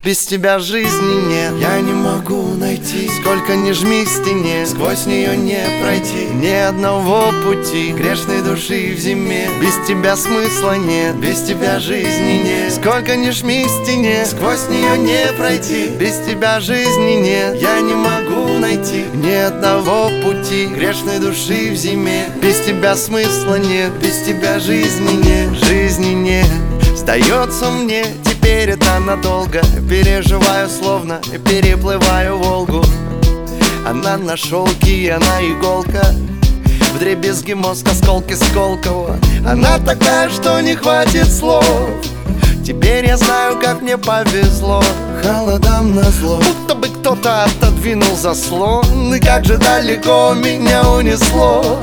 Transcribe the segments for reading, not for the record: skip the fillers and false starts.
Без тебя жизни нет. Я не могу найти, Сколько ни жми к стене, сквозь нее не пройти ни одного пути грешной души в зиме. Без тебя смысла нет. Без тебя жизни нет. Сколько ни жми к стене, Сквозь нее не пройти без тебя жизни нет. я не могу найти Ни одного пути грешной души в зиме. без тебя смысла нет. Без тебя жизни нет. Жизни нет. Сдается мне, теперь это надолго. Переживаю, словно переплываю Волгу. Она на шелке, она иголка. Вдребезги мозг, осколки Сколково. Она такая, что не хватит слов. Теперь я знаю, как мне повезло. Холодам назло, Будто бы кто-то отодвинул заслон. И как же далеко меня унесло.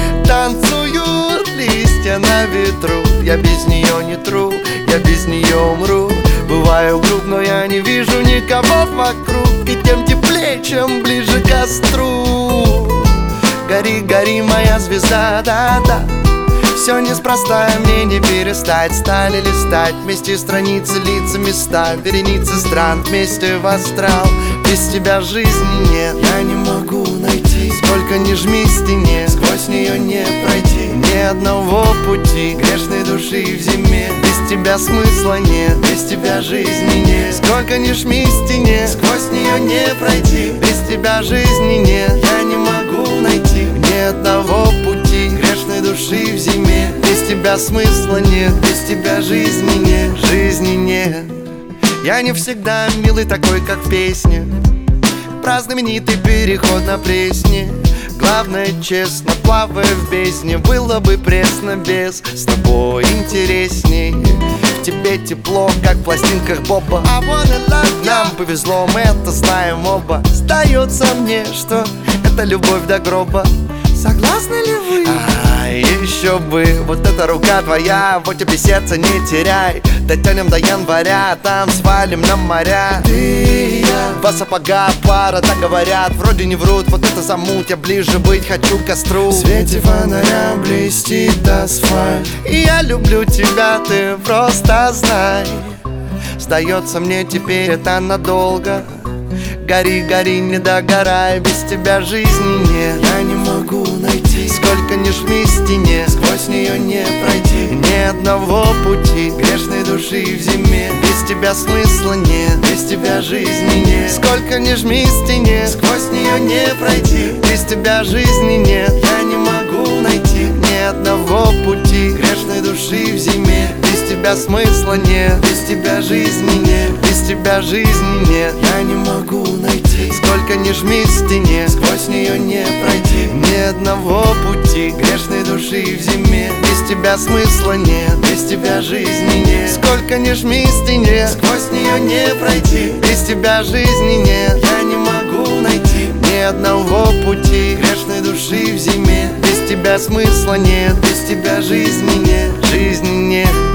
Танцуют листья на ветру. Я без нее не тру, я без нее умру. Бываю груб, но я не вижу никого вокруг. И тем теплее, чем ближе к костру. Гори, гори, моя звезда, да-да. Все неспроста, мне не перестать. Стали листать вместе страницы, лица, места. Вереницы стран вместе в астрал. Без тебя жизни нет. я не могу найти Сколько ни жми к стене, сквозь нее не пройти ни одного пути грешной души в зиме. без тебя смысла нет. Без тебя жизни нет. Сколько ни жми к стене, Сквозь нее не пройти без тебя жизни нет. я не могу найти Ни одного пути грешной души в зиме. без тебя смысла нет. Без тебя жизни нет. Жизни нет. Я не всегда милый такой, как в песне. Про знаменитый переход на Пресне. Главное, честно, плавая в бездне. Было бы пресно без, с тобой интересней. В тебе тепло, как в пластинках Боба. Нам повезло, мы это знаем оба. Сдается мне, что это любовь до гроба. Согласны ли вы? Еще бы, вот эта рука твоя, вот тебе сердце не теряй. Дотянем до января, там свалим на моря. Ты и я, Два сапога, пара, так говорят, вроде не врут. Вот это замут, я ближе быть хочу к костру. в свете фонаря блестит асфальт. И я люблю тебя, ты просто знай. Сдается мне теперь это надолго. Гори, гори, не догорай, без тебя жизни нет. Я не могу найти Сколько ни жми к стене, сквозь нее не пройти ни одного пути грешной души в зиме. без тебя смысла нет. Без тебя жизни нет. Сколько ни жми к стене, Сквозь нее не пройти без тебя жизни нет. я не могу найти Ни одного пути грешной души в зиме. без тебя смысла нет. Без тебя жизни нет. Без тебя жизни нет. Я не могу найти Сколько ни жми к стене, сквозь нее не пройти ни одного пути грешной души в зиме. без тебя смысла нет. Без тебя жизни нет. Сколько ни жми к стене, Сквозь нее не пройти без тебя жизни нет. я не могу найти Ни одного пути грешной души в зиме. без тебя смысла нет. Без тебя жизни нет. Жизни нет.